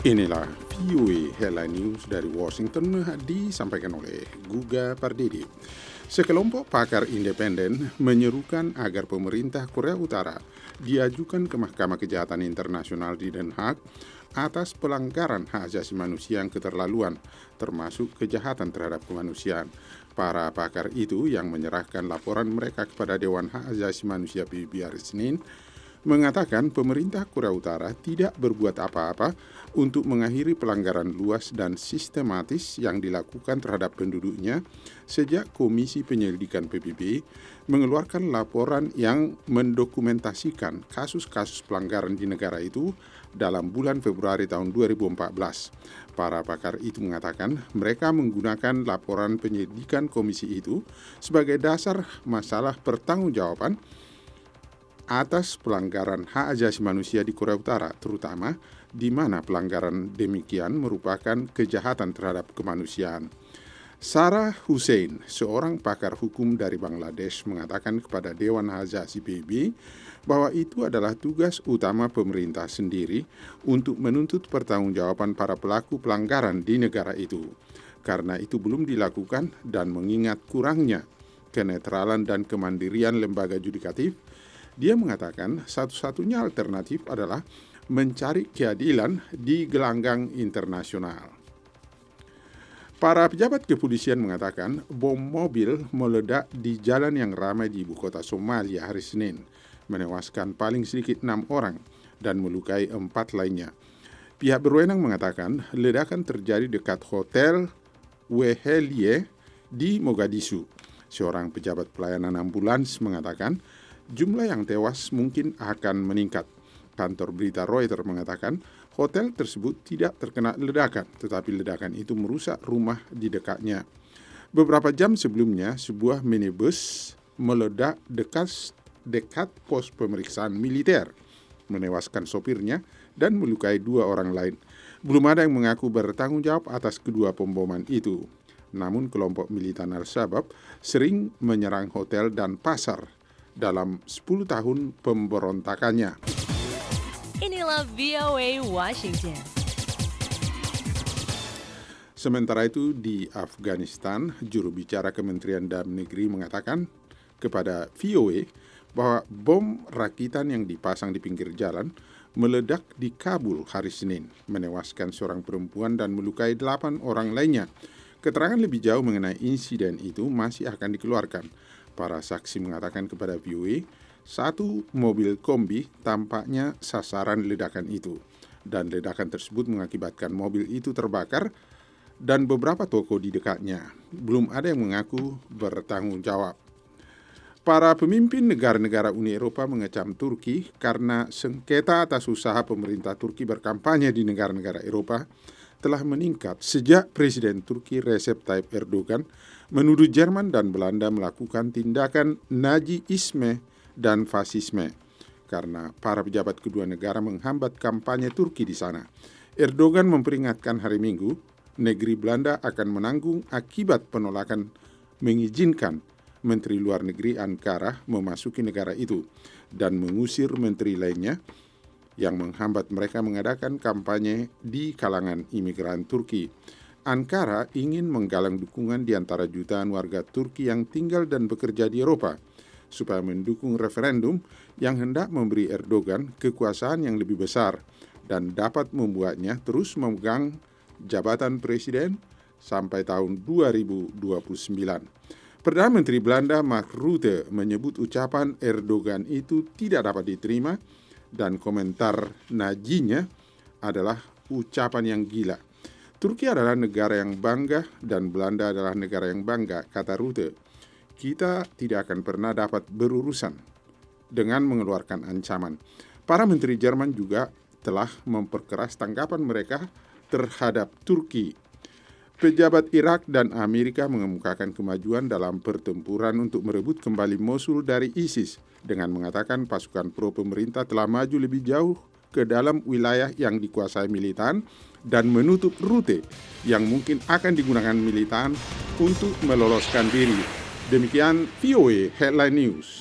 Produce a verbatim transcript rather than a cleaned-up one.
Inilah V O A Headline News dari Washington disampaikan oleh Guga Pardede. Sekelompok pakar independen menyerukan agar pemerintah Korea Utara diajukan ke Mahkamah Kejahatan Internasional di Den Haag atas pelanggaran hak asasi manusia yang keterlaluan, termasuk kejahatan terhadap kemanusiaan. Para pakar itu yang menyerahkan laporan mereka kepada Dewan Hak Asasi Manusia P B B hari Senin mengatakan pemerintah Korea Utara tidak berbuat apa-apa untuk mengakhiri pelanggaran luas dan sistematis yang dilakukan terhadap penduduknya sejak Komisi Penyelidikan P B B mengeluarkan laporan yang mendokumentasikan kasus-kasus pelanggaran di negara itu dalam bulan Februari tahun dua ribu empat belas. Para pakar itu mengatakan mereka menggunakan laporan penyelidikan komisi itu sebagai dasar masalah pertanggungjawaban atas pelanggaran hak asasi manusia di Korea Utara, terutama di mana pelanggaran demikian merupakan kejahatan terhadap kemanusiaan. Sarah Hussein, seorang pakar hukum dari Bangladesh, mengatakan kepada Dewan Hak Asasi P B B bahwa itu adalah tugas utama pemerintah sendiri untuk menuntut pertanggungjawaban para pelaku pelanggaran di negara itu. Karena itu belum dilakukan dan mengingat kurangnya kenetralan dan kemandirian lembaga yudikatif, dia mengatakan satu-satunya alternatif adalah mencari keadilan di gelanggang internasional. Para pejabat kepolisian mengatakan bom mobil meledak di jalan yang ramai di ibu kota Somalia hari Senin, menewaskan paling sedikit enam orang dan melukai empat lainnya. Pihak berwenang mengatakan ledakan terjadi dekat Hotel Wehelie di Mogadishu. Seorang pejabat pelayanan ambulans mengatakan jumlah yang tewas mungkin akan meningkat. Kantor berita Reuters mengatakan hotel tersebut tidak terkena ledakan, tetapi ledakan itu merusak rumah di dekatnya. Beberapa jam sebelumnya, sebuah minibus meledak dekat, dekat pos pemeriksaan militer, menewaskan sopirnya dan melukai dua orang lain. Belum ada yang mengaku bertanggung jawab atas kedua pemboman itu. Namun kelompok militan Al-Shabaab sering menyerang hotel dan pasar dalam sepuluh tahun pemberontakannya. Inilah V O A Washington. Sementara itu di Afghanistan, juru bicara Kementerian Dalam Negeri mengatakan kepada V O A bahwa bom rakitan yang dipasang di pinggir jalan meledak di Kabul hari Senin, menewaskan seorang perempuan dan melukai delapan orang lainnya. Keterangan lebih jauh mengenai insiden itu masih akan dikeluarkan. Para saksi mengatakan kepada V O A, satu mobil kombi tampaknya sasaran ledakan itu, dan ledakan tersebut mengakibatkan mobil itu terbakar dan beberapa toko di dekatnya. Belum ada yang mengaku bertanggung jawab. Para pemimpin negara-negara Uni Eropa mengecam Turki karena sengketa atas usaha pemerintah Turki berkampanye di negara-negara Eropa telah meningkat sejak Presiden Turki Recep Tayyip Erdogan menuduh Jerman dan Belanda melakukan tindakan Nazisme dan fasisme karena para pejabat kedua negara menghambat kampanye Turki di sana. Erdogan memperingatkan hari Minggu negeri Belanda akan menanggung akibat penolakan mengizinkan Menteri Luar Negeri Ankara memasuki negara itu dan mengusir menteri lainnya yang menghambat mereka mengadakan kampanye di kalangan imigran Turki. Ankara ingin menggalang dukungan di antara jutaan warga Turki yang tinggal dan bekerja di Eropa supaya mendukung referendum yang hendak memberi Erdogan kekuasaan yang lebih besar dan dapat membuatnya terus memegang jabatan presiden sampai tahun dua ribu dua puluh sembilan. Perdana Menteri Belanda Mark Rutte menyebut ucapan Erdogan itu tidak dapat diterima dan komentar najinya adalah ucapan yang gila. Turki adalah negara yang bangga dan Belanda adalah negara yang bangga, kata Rutte. Kita tidak akan pernah dapat berurusan dengan mengeluarkan ancaman. Para menteri Jerman juga telah memperkeras tanggapan mereka terhadap Turki. Pejabat Irak dan Amerika mengemukakan kemajuan dalam pertempuran untuk merebut kembali Mosul dari ISIS dengan mengatakan pasukan pro pemerintah telah maju lebih jauh ke dalam wilayah yang dikuasai militan dan menutup rute yang mungkin akan digunakan militan untuk meloloskan diri. Demikian V O A Headline News.